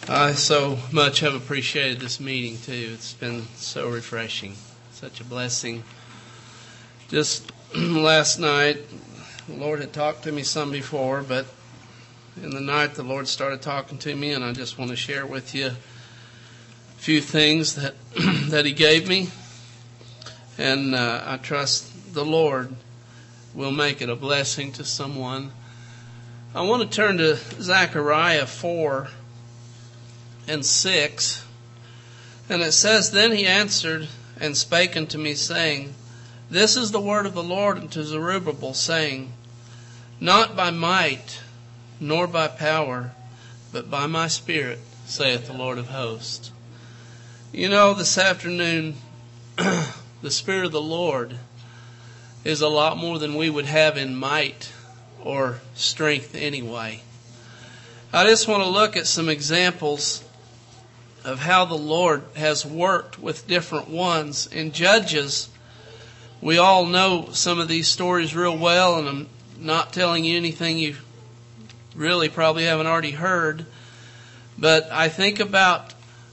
I so much have appreciated this meeting too. It's been so refreshing, such a blessing. Just last night, the Lord had talked to me some before, but in the night the Lord started talking to me, and I just want to share with you a few things that that He gave me, and I trust the Lord will make it a blessing to someone. I want to turn to Zechariah 4 and 6, and it says, "Then he answered and spake unto me, saying, This is the word of the Lord unto Zerubbabel, saying, Not by might, nor by power, but by my Spirit, saith the Lord of hosts." You know, this afternoon, the Spirit of the Lord is a lot more than we would have in might or strength anyway. I just want to look at some examples of how the Lord has worked with different ones. In Judges, we all know some of these stories real well, and I'm not telling you anything you really probably haven't already heard. But I think about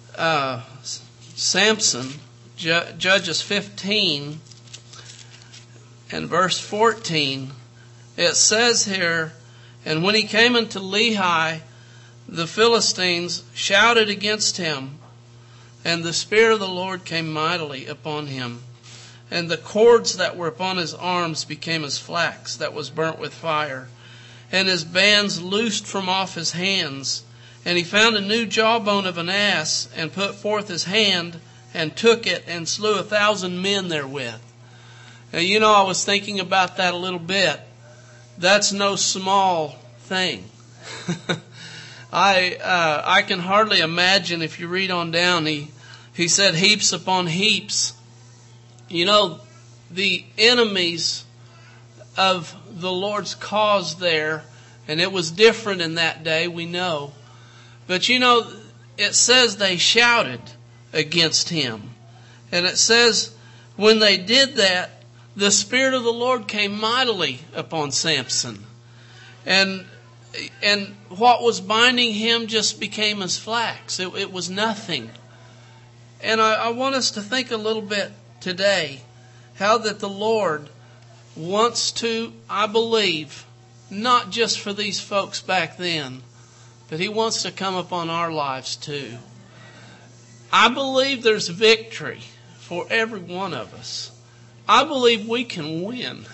Samson, Judges 15 and verse 14. It says here, "And when he came unto Lehi, the Philistines shouted against him, and the Spirit of the Lord came mightily upon him. And the cords that were upon his arms became as flax that was burnt with fire. And his bands loosed from off his hands. And he found a new jawbone of an ass, and put forth his hand, and took it, and slew 1,000 men therewith." Now, you know, I was thinking about that a little bit. That's no small thing. I can hardly imagine, if you read on down, he said heaps upon heaps. You know, the enemies of the Lord's cause there, and it was different in that day, we know. But you know, it says they shouted against him. And it says when they did that, the Spirit of the Lord came mightily upon Samson. And what was binding him just became as flax. It was nothing. And I want us to think a little bit today how that the Lord wants to, I believe, not just for these folks back then, but He wants to come upon our lives too. I believe there's victory for every one of us. I believe we can win.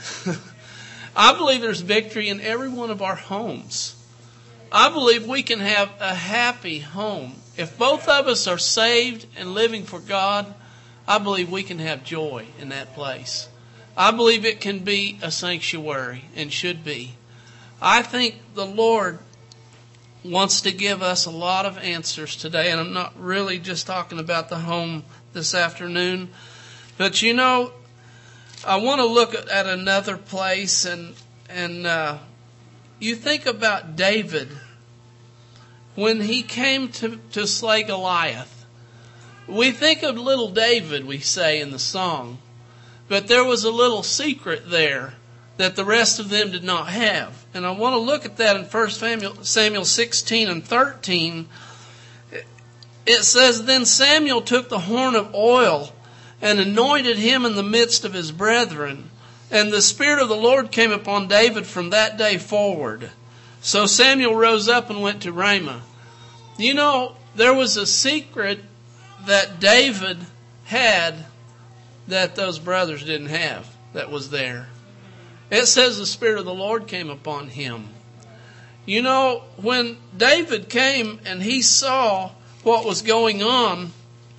I believe there's victory in every one of our homes. I believe we can have a happy home. If both of us are saved and living for God, I believe we can have joy in that place. I believe it can be a sanctuary and should be. I think the Lord wants to give us a lot of answers today, and I'm not really just talking about the home this afternoon. But you know, I want to look at another place, and you think about David when he came to slay Goliath. We think of little David, we say in the song, but there was a little secret there that the rest of them did not have. And I want to look at that in 1 Samuel 16 and 13. It says, "Then Samuel took the horn of oil and anointed him in the midst of his brethren. And the Spirit of the Lord came upon David from that day forward. So Samuel rose up and went to Ramah." You know, there was a secret that David had that those brothers didn't have, that was there. It says the Spirit of the Lord came upon him. You know, when David came and he saw what was going on,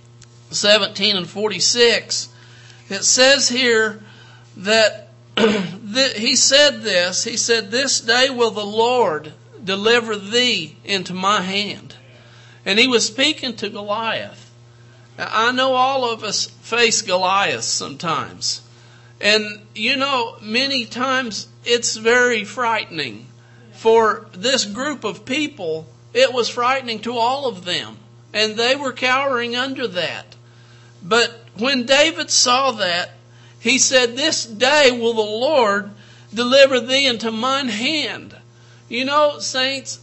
17 and 46, it says here that he said this. He said, "This day will the Lord deliver thee into my hand." And he was speaking to Goliath. Now, I know all of us face Goliath sometimes. And you know, many times it's very frightening. For this group of people, it was frightening to all of them. And they were cowering under that. But when David saw that, he said, "This day will the Lord deliver thee into mine hand." You know, saints,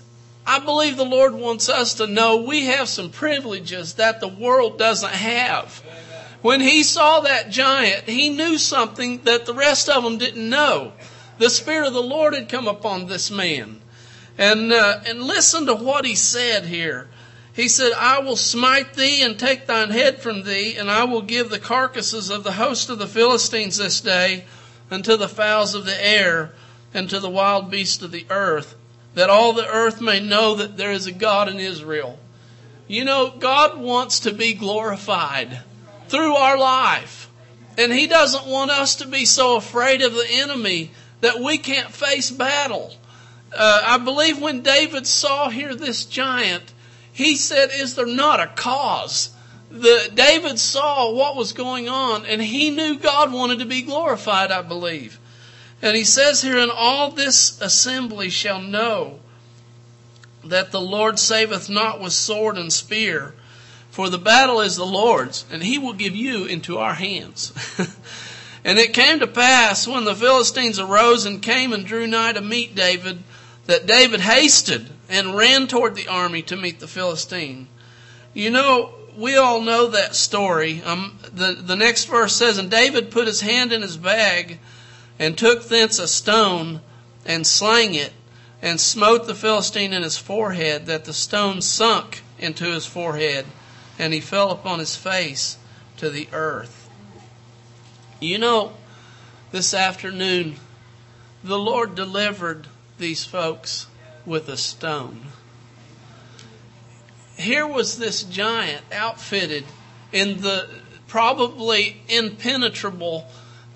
I believe the Lord wants us to know we have some privileges that the world doesn't have. When he saw that giant, he knew something that the rest of them didn't know. The Spirit of the Lord had come upon this man. And listen to what he said here. He said, I will smite thee and take thine head from thee, and I will give the carcasses of the host of the Philistines this day unto the fowls of the air and to the wild beasts of the earth, that all the earth may know that there is a God in Israel. You know, God wants to be glorified through our life. And he doesn't want us to be so afraid of the enemy that we can't face battle. I believe when David saw here this giant, he said, is there not a cause? David saw what was going on, and he knew God wanted to be glorified, I believe. And he says here, and all this assembly shall know that the Lord saveth not with sword and spear, for the battle is the Lord's, and he will give you into our hands. And it came to pass, when the Philistines arose and came and drew nigh to meet David, that David hasted and ran toward the army to meet the Philistine. You know, we all know that story. The next verse says, and David put his hand in his bag and took thence a stone and slang it and smote the Philistine in his forehead, that the stone sunk into his forehead, and he fell upon his face to the earth. You know, this afternoon, the Lord delivered these folks with a stone. Here was this giant outfitted in the probably impenetrable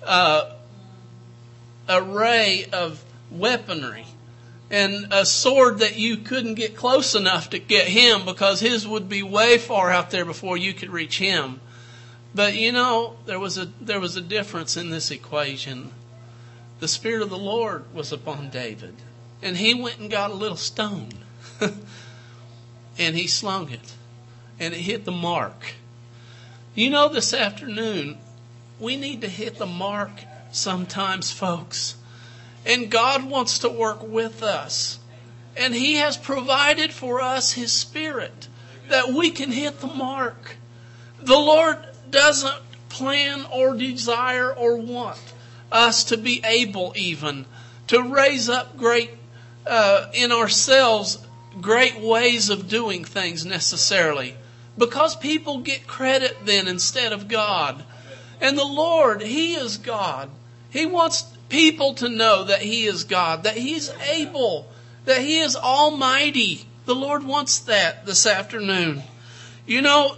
array of weaponry, and a sword that you couldn't get close enough to get him because his would be way far out there before you could reach him. But you know, there was a difference in this equation. The Spirit of the Lord was upon David, and he went and got a little stone and he slung it, and it hit the mark. You know, this afternoon, we need to hit the mark sometimes, folks. And God wants to work with us. And he has provided for us his Spirit that we can hit the mark. The Lord doesn't plan or desire or want us to be able even to raise up great in ourselves great ways of doing things necessarily, because people get credit then instead of God. And the Lord, he is God. He wants people to know that he is God, that he's able, that he is almighty. The Lord wants that this afternoon. You know,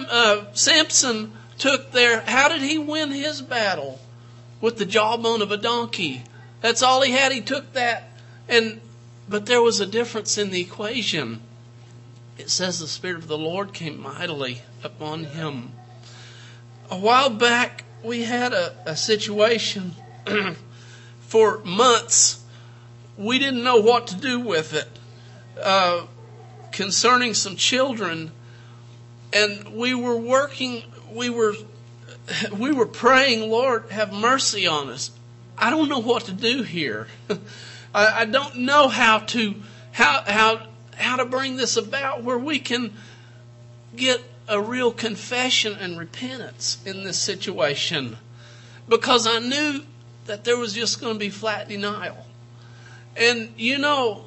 Samson took how did he win his battle? With the jawbone of a donkey. That's all he had. He took that. But there was a difference in the equation. It says the Spirit of the Lord came mightily upon him. A while back, we had a situation for months. We didn't know what to do with it concerning some children. And we were working, we were praying, Lord, have mercy on us. I don't know what to do here. I don't know how to bring this about where we can get a real confession and repentance in this situation, because I knew that there was just going to be flat denial. And you know,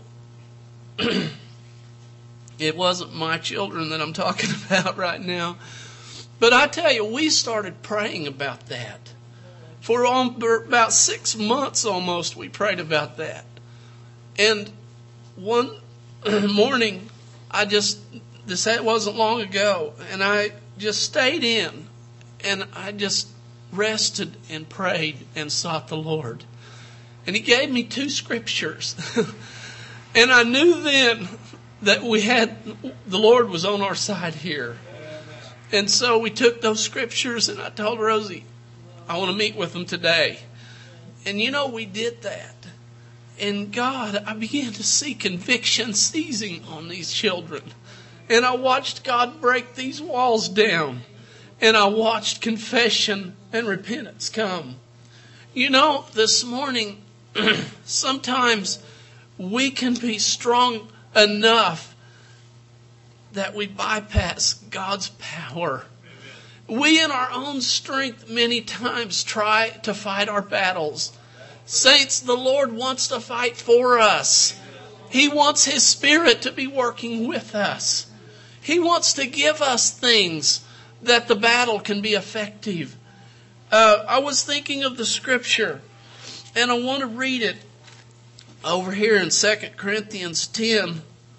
it wasn't my children that I'm talking about right now, but I tell you, we started praying about that. For about 6 months almost, we prayed about that. And one morning, this wasn't long ago, and I just stayed in, and I just rested and prayed and sought the Lord. And he gave me 2 scriptures. And I knew then that the Lord was on our side here. And so we took those scriptures, and I told Rosie, I want to meet with them today. And you know, we did that. And God, I began to see conviction seizing on these children. And I watched God break these walls down. And I watched confession and repentance come. You know, this morning, sometimes we can be strong enough that we bypass God's power. We in our own strength many times try to fight our battles. Saints, the Lord wants to fight for us. He wants His Spirit to be working with us. He wants to give us things that the battle can be effective. I was thinking of the scripture, and I want to read it over here in 2 Corinthians 10.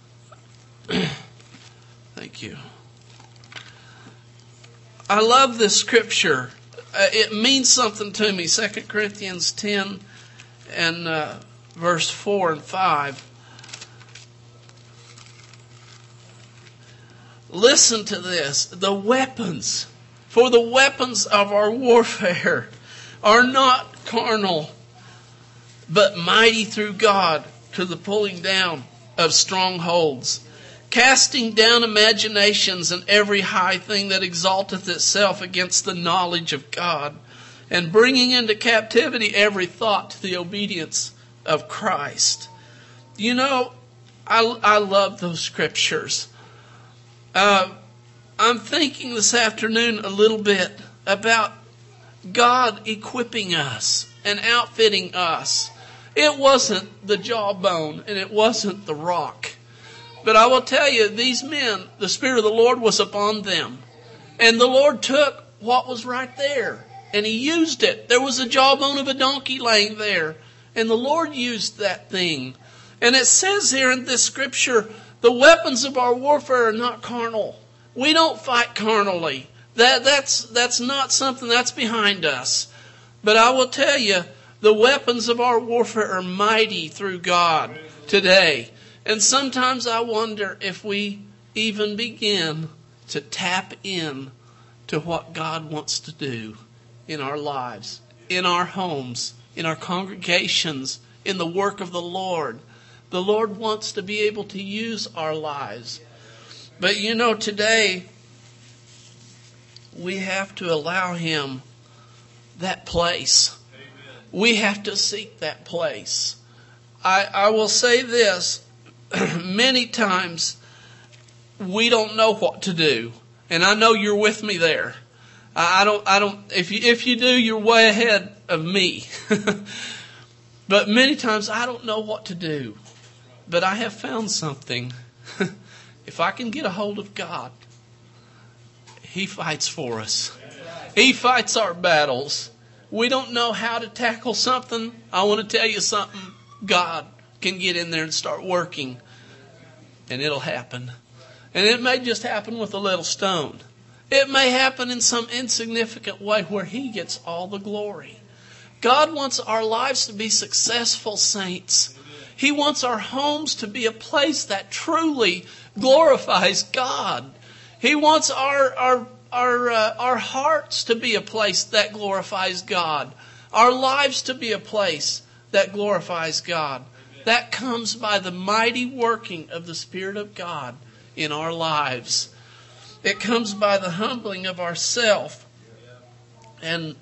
Thank you. I love this scripture. It means something to me. 2 Corinthians 10 and verse 4 and 5. Listen to this. The weapons, for the weapons of our warfare are not carnal, but mighty through God to the pulling down of strongholds, casting down imaginations and every high thing that exalteth itself against the knowledge of God, and bringing into captivity every thought to the obedience of Christ. You know, I love those scriptures. I'm thinking this afternoon a little bit about God equipping us and outfitting us. It wasn't the jawbone and it wasn't the rock. But I will tell you, these men, the Spirit of the Lord was upon them. And the Lord took what was right there and He used it. There was a jawbone of a donkey laying there. And the Lord used that thing. And it says here in this scripture, the weapons of our warfare are not carnal. We don't fight carnally. That's not something that's behind us. But I will tell you, the weapons of our warfare are mighty through God today. And sometimes I wonder if we even begin to tap in to what God wants to do in our lives, in our homes, in our congregations, in the work of the Lord. The Lord wants to be able to use our lives. But you know, today, we have to allow Him that place. Amen. We have to seek that place. I will say this, many times we don't know what to do. And I know you're with me there. If you do, you're way ahead of me. But many times I don't know what to do. But I have found something. If I can get a hold of God, He fights for us. He fights our battles. We don't know how to tackle something. I want to tell you something. God can get in there and start working. And it'll happen. And it may just happen with a little stone. It may happen in some insignificant way where He gets all the glory. God wants our lives to be successful, saints. He wants our homes to be a place that truly glorifies God. He wants our hearts to be a place that glorifies God. Our lives to be a place that glorifies God. That comes by the mighty working of the Spirit of God in our lives. It comes by the humbling of ourself and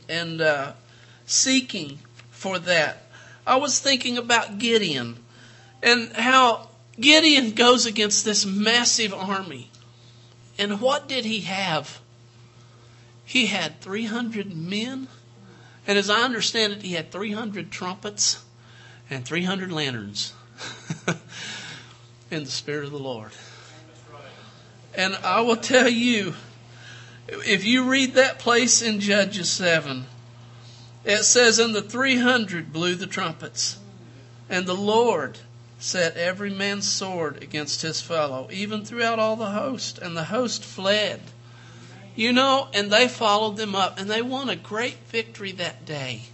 seeking for that. I was thinking about Gideon and how Gideon goes against this massive army. And what did he have? He had 300 men. And as I understand it, he had 300 trumpets and 300 lanterns in the Spirit of the Lord. And I will tell you, if you read that place in Judges 7, it says, and the 300 blew the trumpets, and the Lord set every man's sword against his fellow, even throughout all the host, and the host fled. You know, and they followed them up, and they won a great victory that day.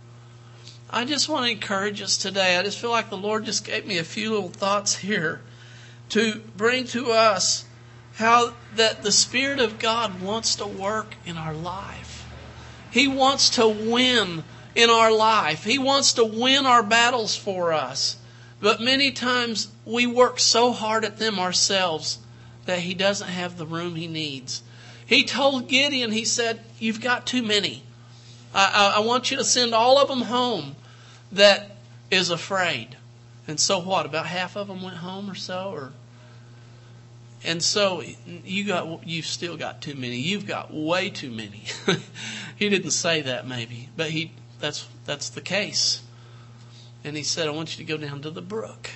I just want to encourage us today. I just feel like the Lord just gave me a few little thoughts here to bring to us how that the Spirit of God wants to work in our life. He wants to win in our life. He wants to win our battles for us. But many times we work so hard at them ourselves that He doesn't have the room He needs. He told Gideon, He said, you've got too many. I want you to send all of them home that is afraid. And so what? About half of them went home or so, and so you've still got too many. You've got way too many. He didn't say that maybe, but that's the case. And he said, I want you to go down to the brook.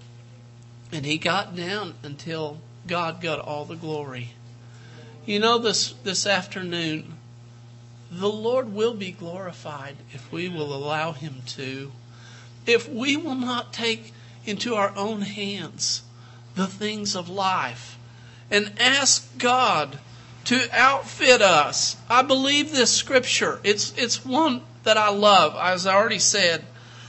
And he got down until God got all the glory. You know, this afternoon, the Lord will be glorified if we will allow Him to. If we will not take into our own hands the things of life and ask God to outfit us. I believe this scripture. It's one that I love. As I already said,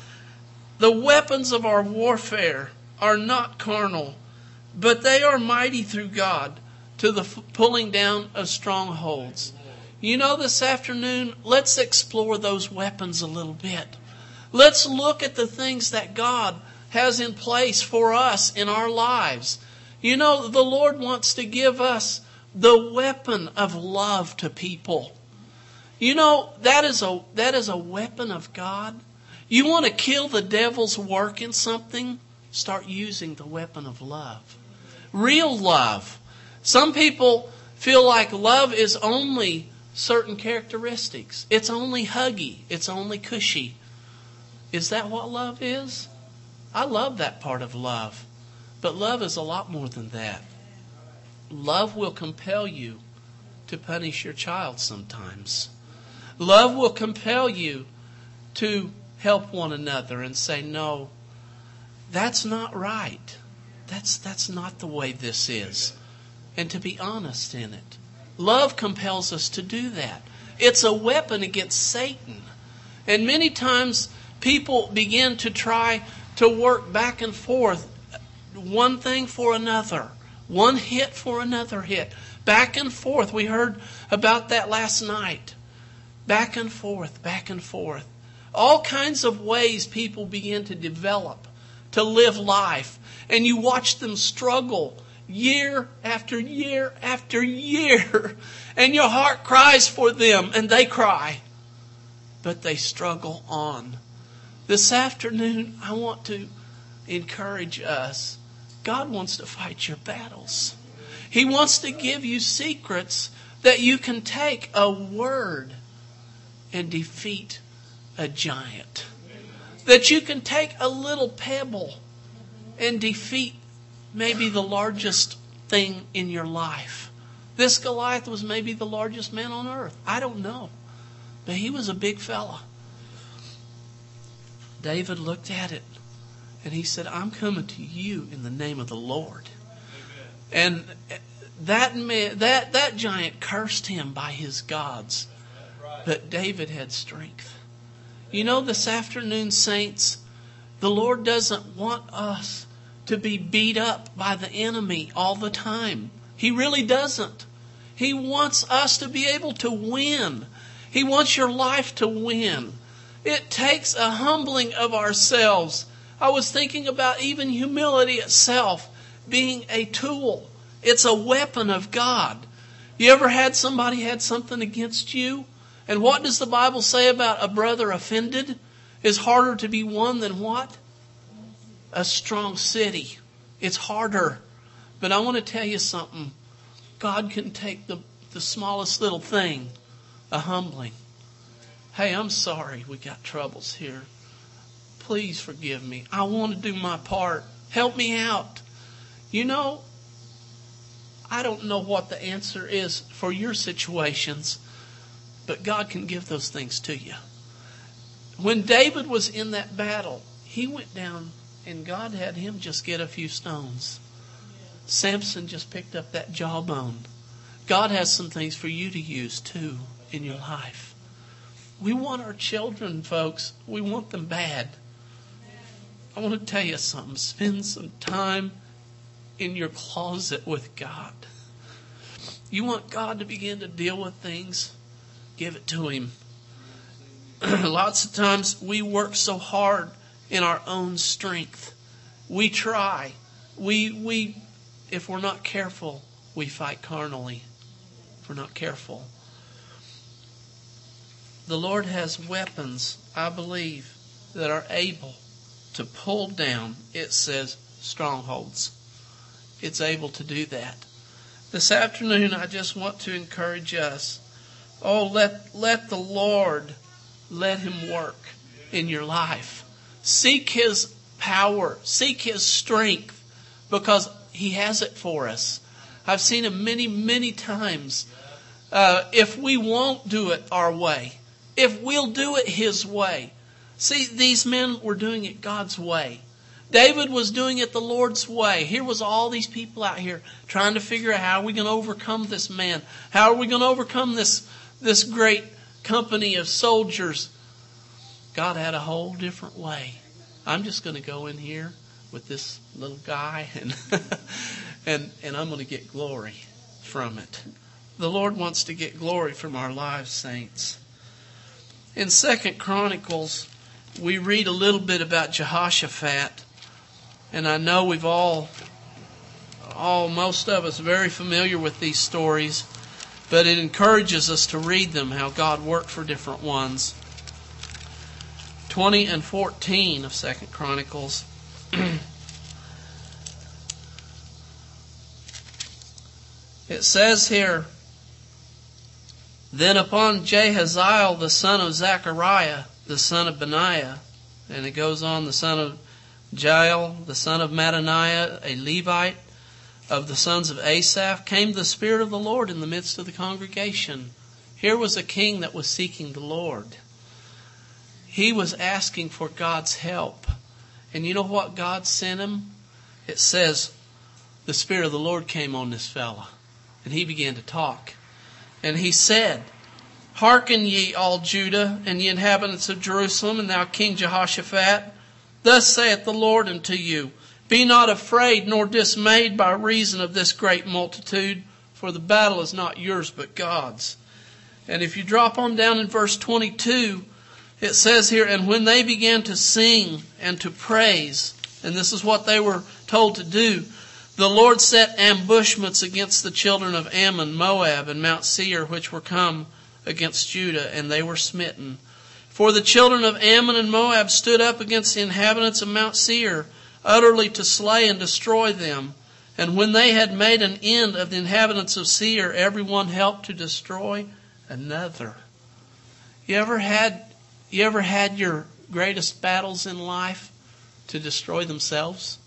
the weapons of our warfare are not carnal, but they are mighty through God to the pulling down of strongholds. You know, this afternoon, let's explore those weapons a little bit. Let's look at the things that God has in place for us in our lives. You know, the Lord wants to give us the weapon of love to people. You know, that is a weapon of God. You want to kill the devil's work in something? Start using the weapon of love. Real love. Some people feel like love is only certain characteristics. It's only huggy. It's only cushy. Is that what love is? I love that part of love. But love is a lot more than that. Love will compel you to punish your child sometimes. Love will compel you to help one another and say, no, that's not right. That's not the way this is. And to be honest in it. Love compels us to do that. It's a weapon against Satan. And many times people begin to try to work back and forth, one thing for another, one hit for another hit, back and forth. We heard about that last night. Back and forth, back and forth. All kinds of ways people begin to develop, to live life. And you watch them struggle year after year after year. And your heart cries for them, and they cry. But they struggle on. This afternoon, I want to encourage us. God wants to fight your battles. He wants to give you secrets that you can take a word and defeat a giant. That you can take a little pebble and defeat maybe the largest thing in your life. This Goliath was maybe the largest man on earth. I don't know. But he was a big fella. David looked at it and he said, I'm coming to you in the name of the Lord. Amen. And that man, that giant cursed him by his gods. But David had strength. You know, this afternoon, saints, the Lord doesn't want us to be beat up by the enemy all the time. He really doesn't. He wants us to be able to win. He wants your life to win. It takes a humbling of ourselves. I was thinking about even humility itself being a tool. It's a weapon of God. You ever had somebody had something against you? And what does the Bible say about a brother offended? Is harder to be won than what? A strong city. It's harder. But I want to tell you something. God can take the smallest little thing, a humbling. Hey, I'm sorry we got troubles here. Please forgive me. I want to do my part. Help me out. You know, I don't know what the answer is for your situations, but God can give those things to you. When David was in that battle, he went down and God had him just get a few stones. Samson just picked up that jawbone. God has some things for you to use too in your life. We want our children, folks. We want them bad. I want to tell you something. Spend some time in your closet with God. You want God to begin to deal with things? Give it to Him. Lots of times we work so hard in our own strength. We try. We if we're not careful, we fight carnally. If we're not careful. The Lord has weapons, I believe, that are able to pull down, it says, strongholds. It's able to do that. This afternoon, I just want to encourage us. Oh, let the Lord, let Him work in your life. Seek His power. Seek His strength, because He has it for us. I've seen Him many, many times. If we won't do it our way, if we'll do it His way. See, these men were doing it God's way. David was doing it the Lord's way. Here was all these people out here trying to figure out, how are we going to overcome this man? How are we going to overcome this great company of soldiers? God had a whole different way. I'm just going to go in here with this little guy and I'm going to get glory from it. The Lord wants to get glory from our lives, saints. In 2 Chronicles, we read a little bit about Jehoshaphat. And I know we've most of us, very familiar with these stories. But it encourages us to read them, how God worked for different ones. 20 and 14 of 2 Chronicles. It says here, then upon Jahaziel, the son of Zechariah, the son of Benaiah, and it goes on, the son of Jael, the son of Mattaniah, a Levite, of the sons of Asaph, came the Spirit of the Lord in the midst of the congregation. Here was a king that was seeking the Lord. He was asking for God's help. And you know what God sent him? It says, the Spirit of the Lord came on this fella. And he began to talk. And he said, hearken ye all Judah, and ye inhabitants of Jerusalem, and thou King Jehoshaphat. Thus saith the Lord unto you, be not afraid nor dismayed by reason of this great multitude, for the battle is not yours but God's. And if you drop on down in verse 22, it says here, and when they began to sing and to praise, and this is what they were told to do, the Lord set ambushments against the children of Ammon, Moab, and Mount Seir, which were come against Judah, and they were smitten. For the children of Ammon and Moab stood up against the inhabitants of Mount Seir, utterly to slay and destroy them. And when they had made an end of the inhabitants of Seir, everyone helped to destroy another. You ever had your greatest battles in life to destroy themselves?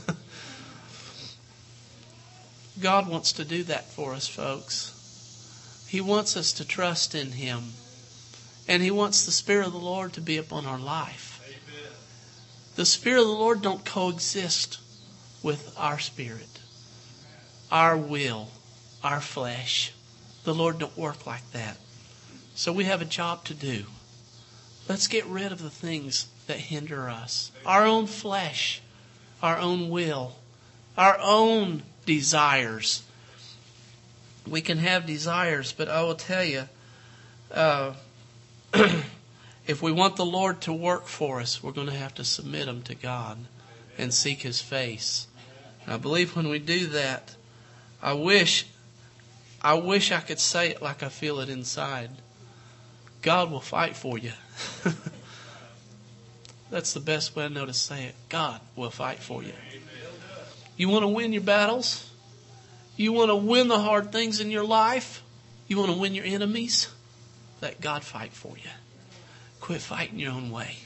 God wants to do that for us, folks. He wants us to trust in Him. And He wants the Spirit of the Lord to be upon our life. Amen. The Spirit of the Lord don't coexist with our spirit, our will, our flesh. The Lord don't work like that. So we have a job to do. Let's get rid of the things that hinder us. Our own flesh, our own will, our own desires. We can have desires, but I will tell you, if we want the Lord to work for us, we're going to have to submit them to God and seek His face. And I believe when we do that, I wish I could say it like I feel it inside. God will fight for you. That's the best way I know to say it. God will fight for you. You want to win your battles? You want to win the hard things in your life? You want to win your enemies? Let God fight for you. Quit fighting your own way.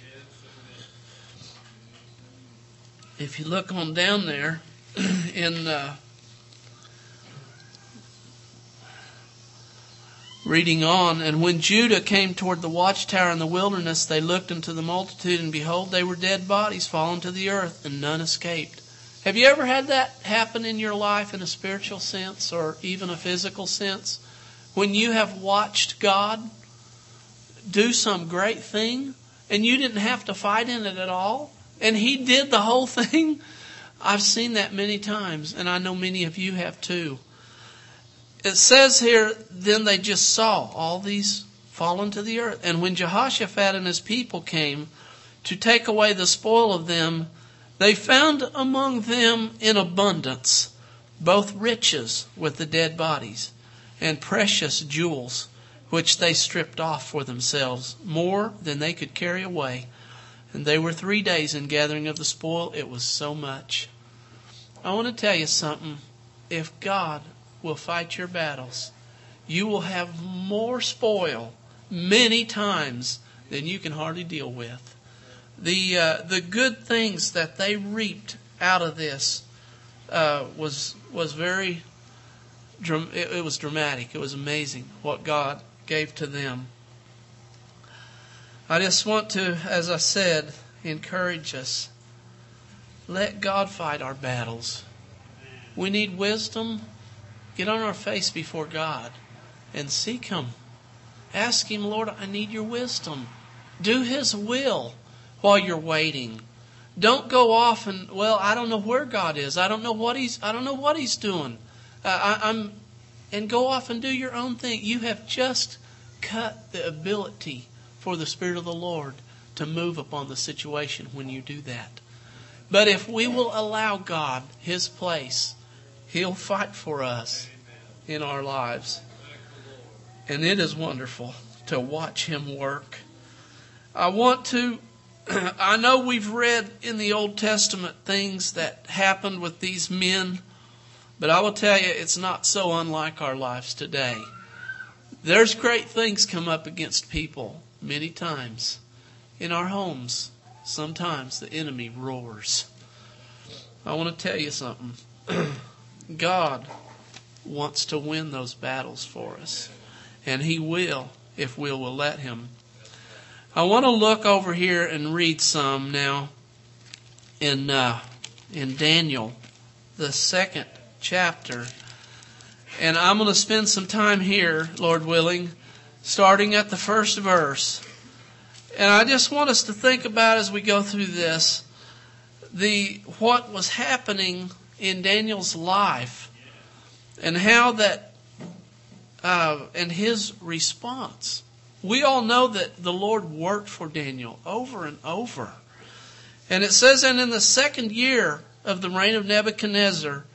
If you look on down there in reading on, and when Judah came toward the watchtower in the wilderness, they looked into the multitude, and behold, they were dead bodies fallen to the earth, and none escaped. Have you ever had that happen in your life in a spiritual sense or even a physical sense? When you have watched God do some great thing and you didn't have to fight in it at all, and He did the whole thing? I've seen that many times, and I know many of you have too. It says here, then they just saw all these fallen to the earth. And when Jehoshaphat and his people came to take away the spoil of them, they found among them in abundance both riches with the dead bodies and precious jewels, which they stripped off for themselves, more than they could carry away. And they were 3 days in gathering of the spoil. It was so much. I want to tell you something. If God will fight your battles, you will have more spoil many times than you can hardly deal with. The good things that they reaped out of this was very. It was dramatic. It was amazing what God gave to them. I just want to, as I said, encourage us. Let God fight our battles. We need wisdom. Get on our face before God and seek Him. Ask Him, Lord, I need your wisdom. Do His will while you're waiting. Don't go off and, well, I don't know where God is. I don't know what He's doing. And go off and do your own thing. You have just cut the ability for the Spirit of the Lord to move upon the situation when you do that. But if we will allow God His place, He'll fight for us in our lives. And it is wonderful to watch Him work. I know we've read in the Old Testament things that happened with these men, but I will tell you, it's not so unlike our lives today. There's great things come up against people many times. In our homes, sometimes the enemy roars. I want to tell you something. God wants to win those battles for us. And He will, if we will let Him. I want to look over here and read some now in Daniel, the 2nd chapter. And I'm going to spend some time here, Lord willing, starting at the 1st verse. And I just want us to think about as we go through this, what was happening in Daniel's life and how that, and his response. We all know that the Lord worked for Daniel over and over. And it says, and in the 2nd year of the reign of Nebuchadnezzar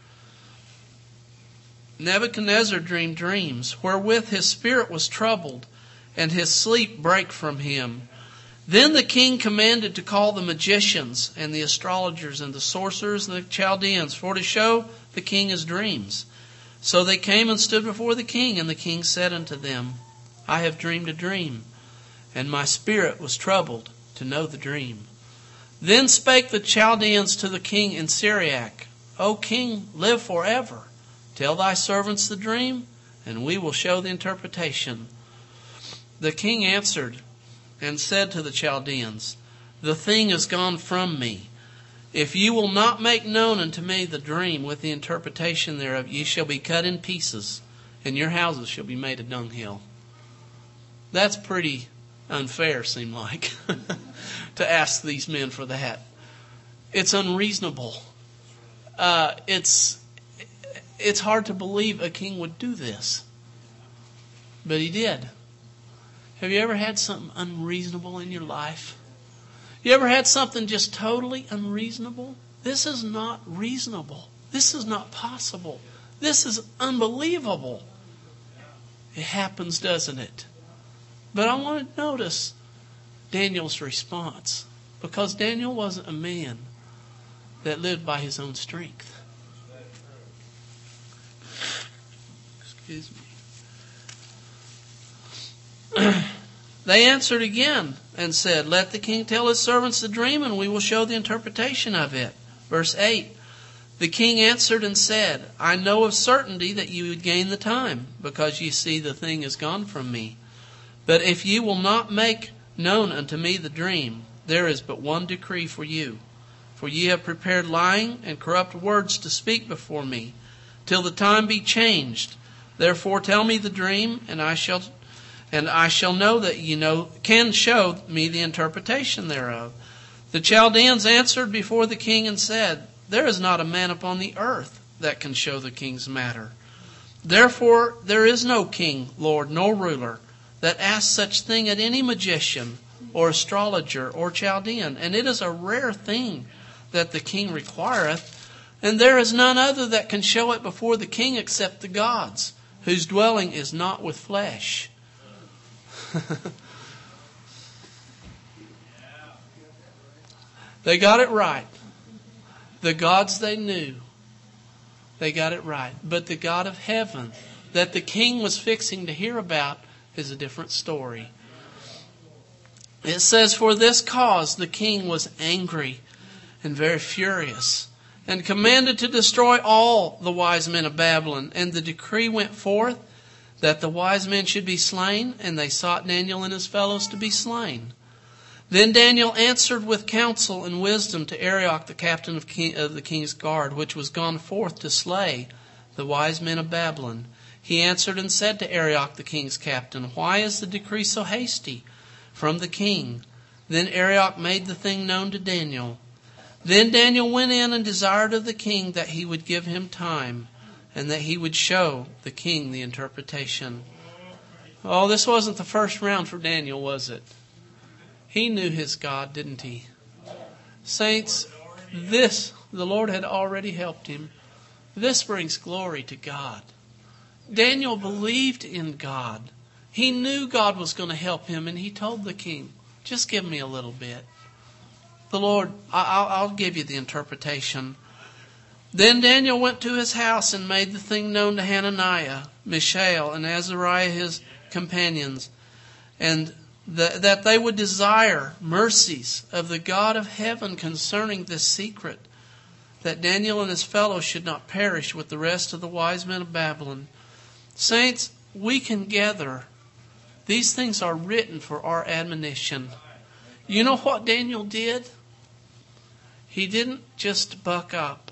dreamed dreams, wherewith his spirit was troubled, and his sleep brake from him. Then the king commanded to call the magicians, and the astrologers, and the sorcerers, and the Chaldeans, for to show the king his dreams. So they came and stood before the king, and the king said unto them, I have dreamed a dream, and my spirit was troubled to know the dream. Then spake the Chaldeans to the king in Syriac, O king, live forever. Tell thy servants the dream, and we will show the interpretation. The king answered and said to the Chaldeans, the thing is gone from me. If you will not make known unto me the dream with the interpretation thereof, ye shall be cut in pieces, and your houses shall be made a dunghill. That's pretty unfair, seem like, to ask these men for that. It's unreasonable. It's hard to believe a king would do this. But he did. Have you ever had something unreasonable in your life? You ever had something just totally unreasonable? This is not reasonable. This is not possible. This is unbelievable. It happens, doesn't it? But I want to notice Daniel's response, because Daniel wasn't a man that lived by his own strength. Excuse me. They answered again and said, let the king tell his servants the dream, and we will show the interpretation of it. Verse 8. The king answered and said, I know of certainty that you would gain the time, because ye see the thing is gone from me. But if ye will not make known unto me the dream, there is but one decree for you. For ye have prepared lying and corrupt words to speak before me, till the time be changed. Therefore tell me the dream, and I shall know that ye can show me the interpretation thereof. The Chaldeans answered before the king and said, there is not a man upon the earth that can show the king's matter. Therefore there is no king, lord, nor ruler, that asks such thing at any magician, or astrologer, or Chaldean. And it is a rare thing that the king requireth. And there is none other that can show it before the king except the gods, whose dwelling is not with flesh. They got it right. The gods they knew, they got it right. But the God of heaven that the king was fixing to hear about is a different story. It says, for this cause the king was angry and very furious, and commanded to destroy all the wise men of Babylon. And the decree went forth that the wise men should be slain, and they sought Daniel and his fellows to be slain. Then Daniel answered with counsel and wisdom to Arioch, the captain of the king's guard, which was gone forth to slay the wise men of Babylon. He answered and said to Arioch, the king's captain, why is the decree so hasty from the king? Then Arioch made the thing known to Daniel. Then Daniel went in and desired of the king that he would give him time, and that he would show the king the interpretation. Oh, this wasn't the first round for Daniel, was it? He knew his God, didn't he? Saints, the Lord had already helped him. This brings glory to God. Daniel believed in God. He knew God was going to help him, and he told the king, just give me a little bit. The Lord, I'll give you the interpretation. Then Daniel went to his house and made the thing known to Hananiah, Mishael, and Azariah his companions, and that they would desire mercies of the God of heaven concerning this secret, that Daniel and his fellows should not perish with the rest of the wise men of Babylon. Saints, we can gather. These things are written for our admonition. You know what Daniel did? He didn't just buck up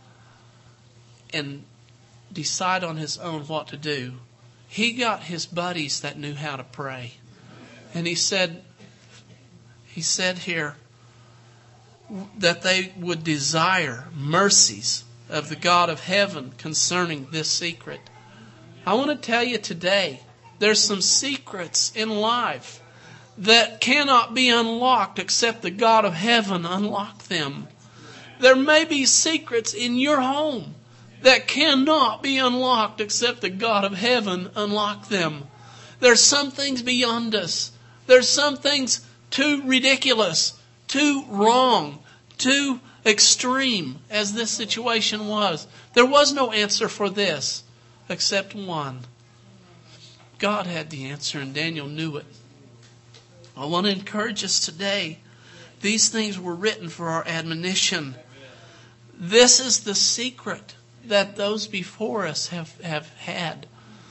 and decide on his own what to do. He got his buddies that knew how to pray. And he said here that they would desire mercies of the God of heaven concerning this secret. I want to tell you today, there's some secrets in life that cannot be unlocked except the God of heaven unlock them. There may be secrets in your home that cannot be unlocked except the God of heaven unlock them. There's some things beyond us. There's some things too ridiculous, too wrong, too extreme as this situation was. There was no answer for this except one. God had the answer and Daniel knew it. I want to encourage us today. These things were written for our admonition. This is the secret that those before us have had.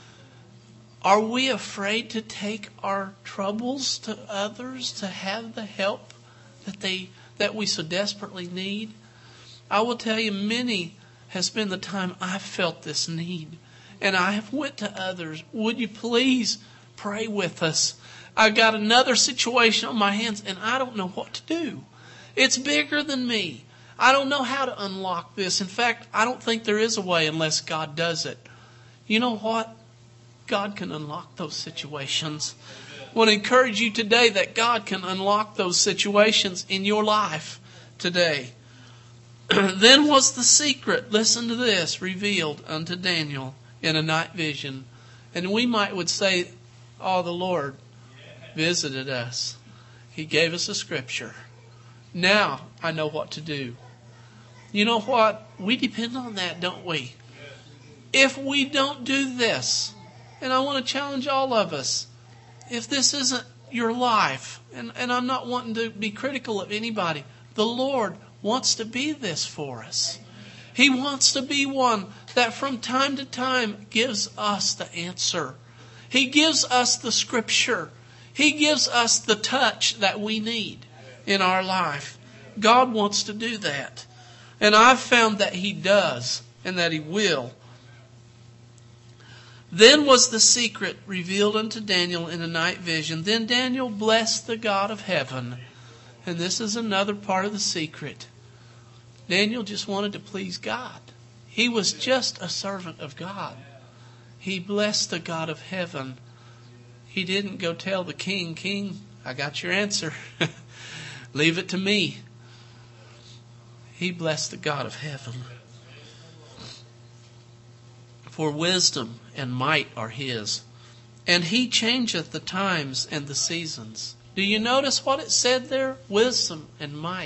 Are we afraid to take our troubles to others, to have the help that we so desperately need? I will tell you, many has been the time I've felt this need. And I have went to others. Would you please pray with us? I've got another situation on my hands and I don't know what to do. It's bigger than me. I don't know how to unlock this. In fact, I don't think there is a way unless God does it. You know what? God can unlock those situations. I want to encourage you today that God can unlock those situations in your life today. Then was the secret, listen to this, revealed unto Daniel in a night vision. And we would say, oh, the Lord visited us. He gave us a scripture. Now I know what to do. You know what? We depend on that, don't we? If we don't do this, and I want to challenge all of us, if this isn't your life, and I'm not wanting to be critical of anybody, the Lord wants to be this for us. He wants to be one that from time to time gives us the answer. He gives us the scripture. He gives us the touch that we need in our life. God wants to do that. And I've found that He does and that He will. Then was the secret revealed unto Daniel in a night vision. Then Daniel blessed the God of heaven. And this is another part of the secret. Daniel just wanted to please God. He was just a servant of God. He blessed the God of heaven. He didn't go tell the king, King, I got your answer. Leave it to me. He blessed the God of heaven. For wisdom and might are His. And He changeth the times and the seasons. Do you notice what it said there? Wisdom and might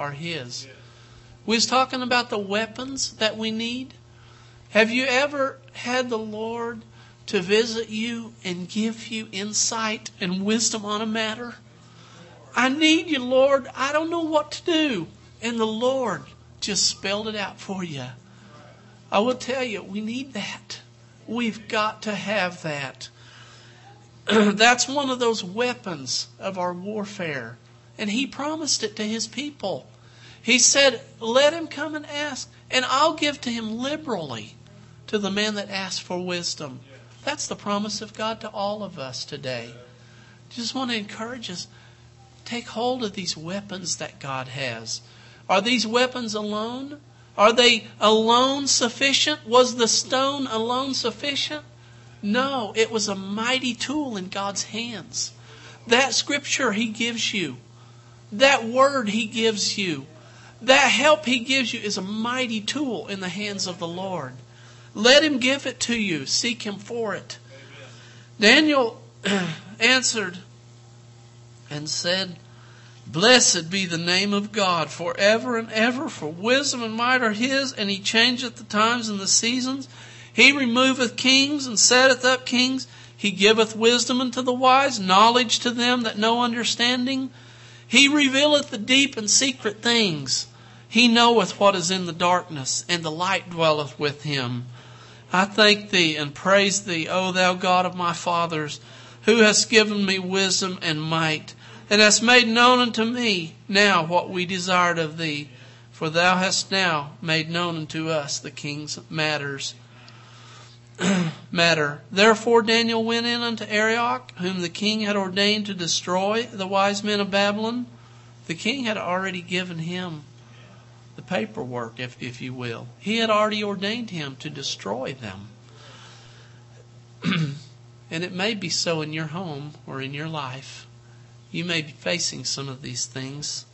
are His. We was talking about the weapons that we need. Have you ever had the Lord to visit you and give you insight and wisdom on a matter? I need you, Lord. I don't know what to do. And the Lord just spelled it out for you. I will tell you, we need that. We've got to have that. That's one of those weapons of our warfare. And He promised it to His people. He said, let him come and ask, and I'll give to him liberally to the man that asks for wisdom. That's the promise of God to all of us today. Just want to encourage us, take hold of these weapons that God has. Are these weapons alone? Are they alone sufficient? Was the stone alone sufficient? No, it was a mighty tool in God's hands. That scripture He gives you, that word He gives you, that help He gives you is a mighty tool in the hands of the Lord. Let Him give it to you. Seek Him for it. Daniel answered and said, blessed be the name of God forever and ever, for wisdom and might are His, and He changeth the times and the seasons. He removeth kings and setteth up kings. He giveth wisdom unto the wise, knowledge to them that know understanding. He revealeth the deep and secret things. He knoweth what is in the darkness, and the light dwelleth with Him. I thank Thee and praise Thee, O Thou God of my fathers, who hast given me wisdom and might, and hast made known unto me now what we desired of Thee. For Thou hast now made known unto us the king's matter. Therefore Daniel went in unto Arioch, whom the king had ordained to destroy the wise men of Babylon. The king had already given him the paperwork, if you will. He had already ordained him to destroy them. And it may be so in your home or in your life. You may be facing some of these things.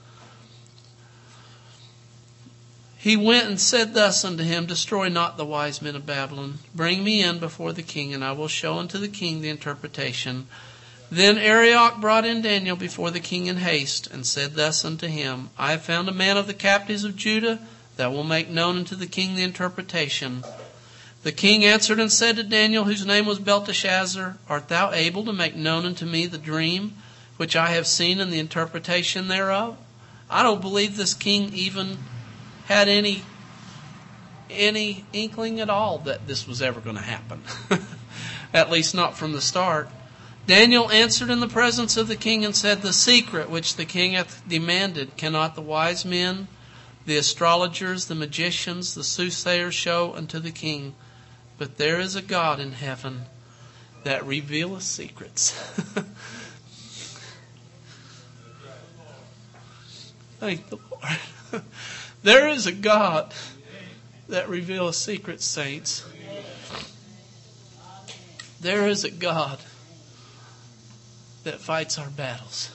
He went and said thus unto him, destroy not the wise men of Babylon. Bring me in before the king, and I will show unto the king the interpretation. Then Arioch brought in Daniel before the king in haste, and said thus unto him, I have found a man of the captives of Judah, that will make known unto the king the interpretation. The king answered and said to Daniel, whose name was Belteshazzar, art thou able to make known unto me the dream which I have seen and the interpretation thereof? I don't believe this king even had any inkling at all that this was ever going to happen. At least not from the start. Daniel answered in the presence of the king and said, the secret which the king hath demanded cannot the wise men, the astrologers, the magicians, the soothsayers show unto the king. But there is a God in heaven that revealeth secrets. Thank the Lord. There is a God that revealeth secrets, saints. There is a God that fights our battles,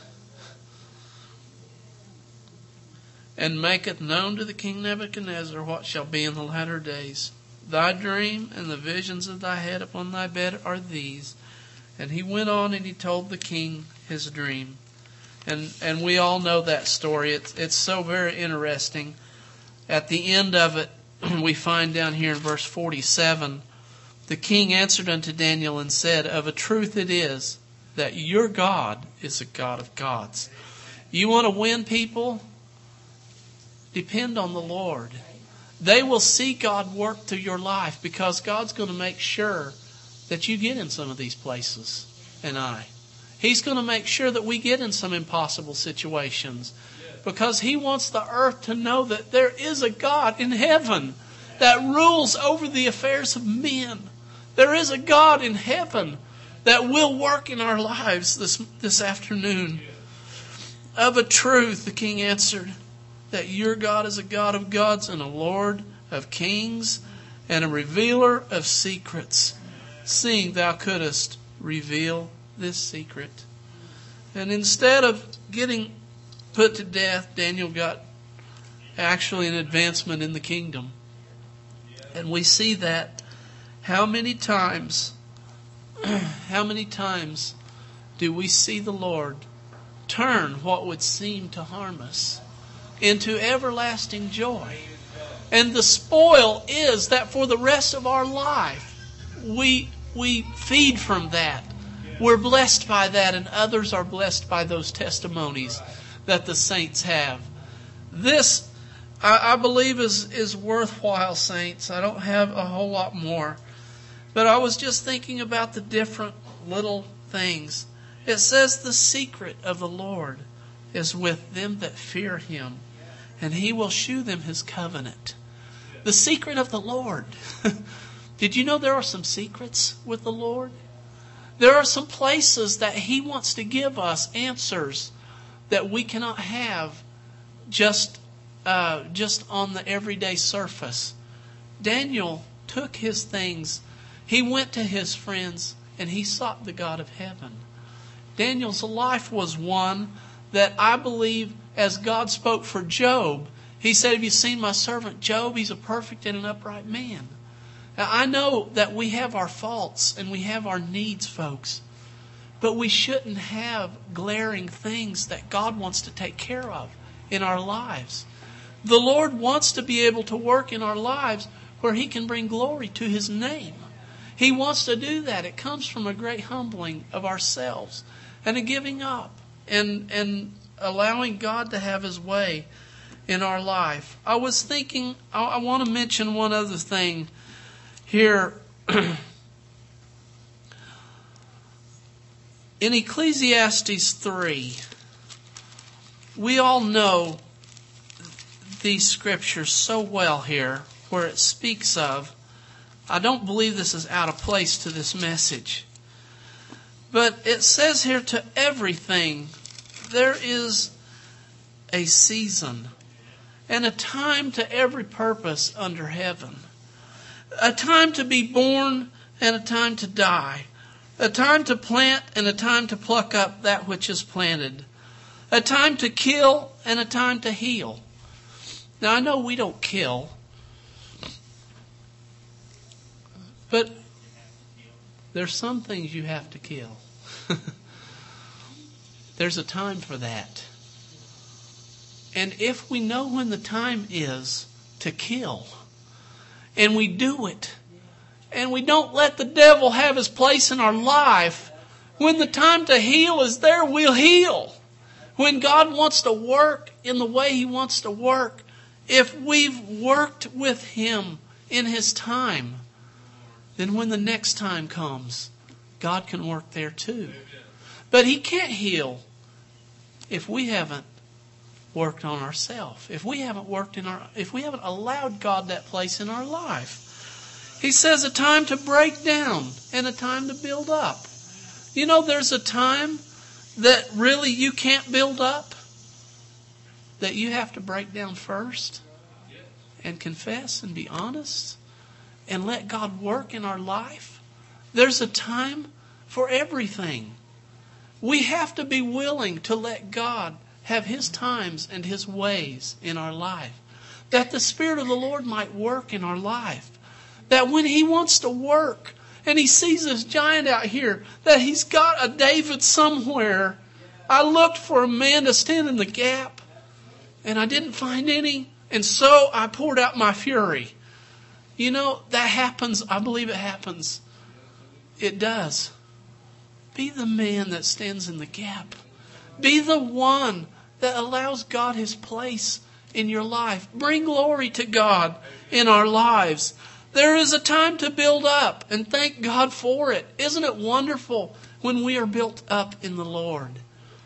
and maketh known to the king Nebuchadnezzar what shall be in the latter days. Thy dream and the visions of thy head upon thy bed are these. And he went on and he told the king his dream. And we all know that story. It's so very interesting. At the end of it, we find down here in verse 47, the king answered unto Daniel and said, of a truth it is that your God is a God of gods. You want to win people? Depend on the Lord. They will see God work through your life, because God's going to make sure that you get in some of these places. He's going to make sure that we get in some impossible situations, because He wants the earth to know that there is a God in heaven that rules over the affairs of men. There is a God in heaven that will work in our lives this afternoon. Of a truth, the king answered, that your God is a God of gods and a Lord of kings and a revealer of secrets, seeing thou couldst reveal this secret. And instead of getting put to death, Daniel got actually an advancement in the kingdom. And we see that how many times do we see the Lord turn what would seem to harm us into everlasting joy. And the spoil is that for the rest of our life, we feed from that. We're blessed by that, and others are blessed by those testimonies that the saints have. This, I believe, is worthwhile, saints. I don't have a whole lot more. But I was just thinking about the different little things. It says the secret of the Lord is with them that fear Him, and He will shew them His covenant. The secret of the Lord. Did you know there are some secrets with the Lord? There are some places that He wants to give us answers that we cannot have just on the everyday surface. Daniel took his things. He went to his friends and he sought the God of heaven. Daniel's life was one that I believe, as God spoke for Job, He said, have you seen my servant Job? He's a perfect and an upright man. Now, I know that we have our faults and we have our needs, folks. But we shouldn't have glaring things that God wants to take care of in our lives. The Lord wants to be able to work in our lives where He can bring glory to His name. He wants to do that. It comes from a great humbling of ourselves and a giving up and allowing God to have His way in our life. I was thinking, I want to mention one other thing here. In Ecclesiastes 3, we all know these scriptures so well here, where it speaks of, I don't believe this is out of place to this message, but it says here, to everything there is a season and a time to every purpose under heaven. A time to be born and a time to die. A time to plant and a time to pluck up that which is planted. A time to kill and a time to heal. Now I know we don't kill, but there's some things you have to kill. There's a time for that. And if we know when the time is to kill, and we do it, and we don't let the devil have his place in our life, when the time to heal is there, we'll heal. When God wants to work in the way He wants to work, if we've worked with Him in His time, then when the next time comes, God can work there too. But He can't heal if we haven't worked on ourselves. If we haven't allowed God that place in our life. He says a time to break down and a time to build up. You know, there's a time that really you can't build up, that you have to break down first and confess and be honest and let God work in our life. There's a time for everything. We have to be willing to let God have His times and His ways in our life, that the Spirit of the Lord might work in our life. That when He wants to work and He sees this giant out here, that He's got a David somewhere. I looked for a man to stand in the gap and I didn't find any. And so I poured out my fury. You know, that happens. I believe it happens. It does. Be the man that stands in the gap. Be the one that allows God His place in your life. Bring glory to God in our lives. There is a time to build up, and thank God for it. Isn't it wonderful when we are built up in the Lord?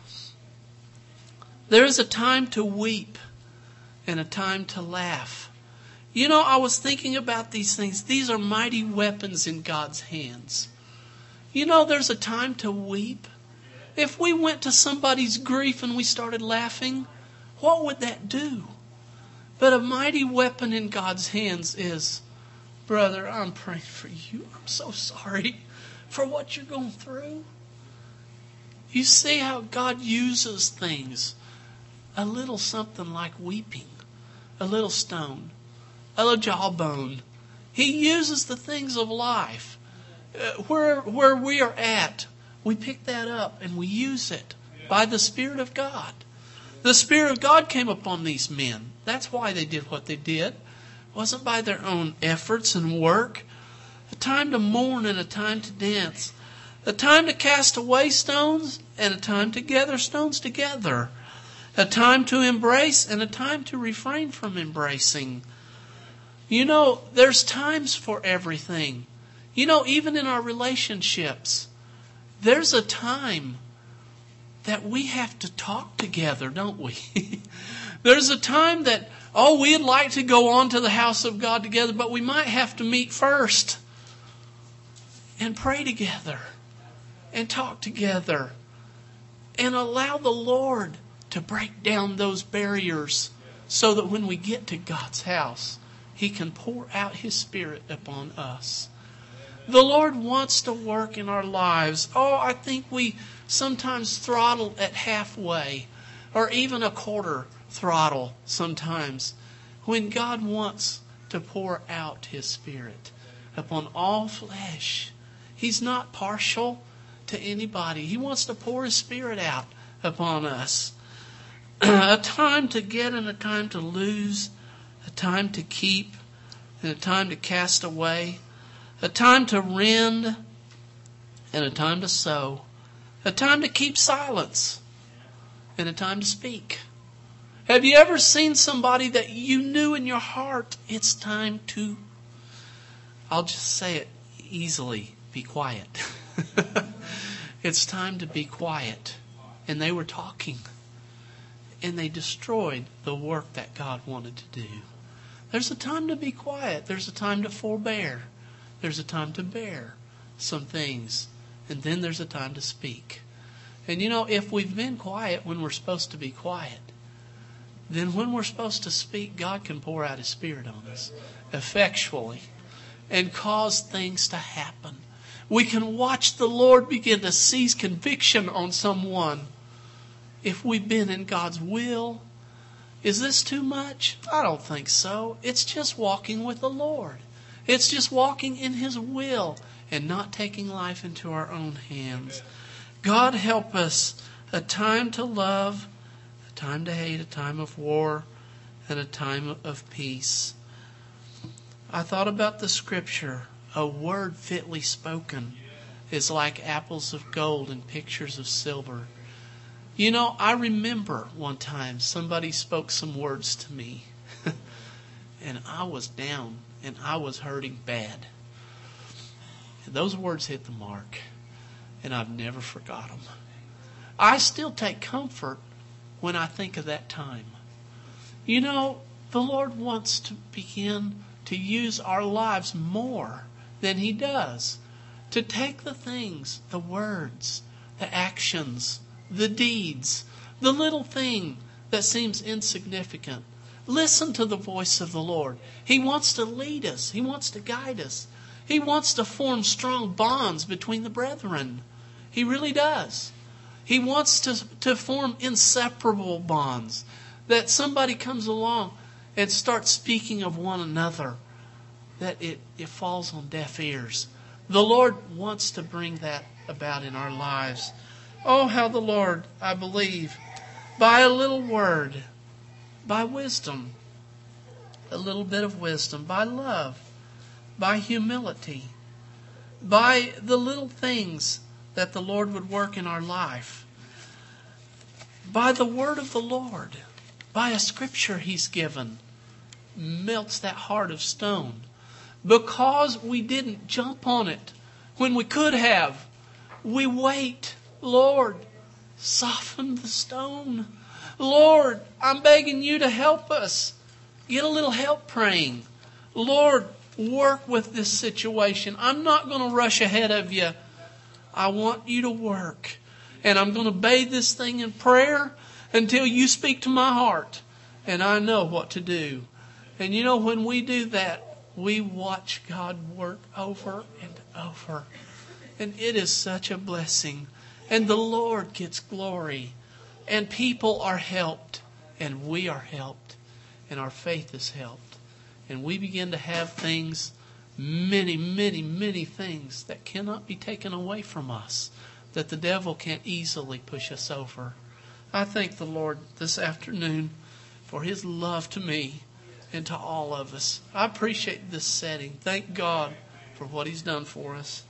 There is a time to weep and a time to laugh. You know, I was thinking about these things. These are mighty weapons in God's hands. You know, there's a time to weep. If we went to somebody's grief and we started laughing, what would that do? But a mighty weapon in God's hands is, brother, I'm praying for you. I'm so sorry for what you're going through. You see how God uses things. A little something like weeping. A little stone. A little jawbone. He uses the things of life. Where we are at, we pick that up and we use it by the Spirit of God. The Spirit of God came upon these men. That's why they did what they did. It wasn't by their own efforts and work. A time to mourn and a time to dance. A time to cast away stones and a time to gather stones together. A time to embrace and a time to refrain from embracing. You know, there's times for everything. You know, even in our relationships, there's a time that we have to talk together, don't we? There's a time that, we'd like to go on to the house of God together, but we might have to meet first and pray together and talk together and allow the Lord to break down those barriers so that when we get to God's house, He can pour out His Spirit upon us. The Lord wants to work in our lives. I think we sometimes throttle at halfway or even a quarter throttle sometimes when God wants to pour out His Spirit upon all flesh. He's not partial to anybody. He wants to pour His Spirit out upon us. A time to get and a time to lose, a time to keep and a time to cast away, a time to rend and a time to sow, a time to keep silence and a time to speak. Have you ever seen somebody that you knew in your heart, it's time to, I'll just say it easily, be quiet. It's time to be quiet. And they were talking. And they destroyed the work that God wanted to do. There's a time to be quiet. There's a time to forbear. There's a time to bear some things. And then there's a time to speak. And you know, if we've been quiet when we're supposed to be quiet, then when we're supposed to speak, God can pour out His Spirit on us effectually and cause things to happen. We can watch the Lord begin to seize conviction on someone if we've been in God's will. Is this too much? I don't think so. It's just walking with the Lord. It's just walking in His will and not taking life into our own hands. God help us. A time to love, a time to hate, a time of war, and a time of peace. I thought about the scripture. A word fitly spoken is like apples of gold and pictures of silver. You know, I remember one time somebody spoke some words to me and I was down and I was hurting bad. And those words hit the mark and I've never forgot them. I still take comfort when I think of that time. You know, the Lord wants to begin to use our lives more than He does. To take the things, the words, the actions, the deeds, the little thing that seems insignificant. Listen to the voice of the Lord. He wants to lead us. He wants to guide us. He wants to form strong bonds between the brethren. He really does. He wants to form inseparable bonds. That somebody comes along and starts speaking of one another, that it falls on deaf ears. The Lord wants to bring that about in our lives. Oh, how the Lord, I believe, by a little word, by wisdom, a little bit of wisdom, by love, by humility, by the little things that the Lord would work in our life, by the word of the Lord, by a scripture He's given, melts that heart of stone. Because we didn't jump on it when we could have, we wait. Lord, soften the stone. Lord, I'm begging You to help us. Get a little help praying. Lord, work with this situation. I'm not going to rush ahead of You. I want You to work. And I'm going to bathe this thing in prayer until You speak to my heart. And I know what to do. And you know, when we do that, we watch God work over and over. And it is such a blessing. And the Lord gets glory. And people are helped. And we are helped. And our faith is helped. And we begin to have things, many, many, many things that cannot be taken away from us. That the devil can't easily push us over. I thank the Lord this afternoon for His love to me and to all of us. I appreciate this setting. Thank God for what He's done for us.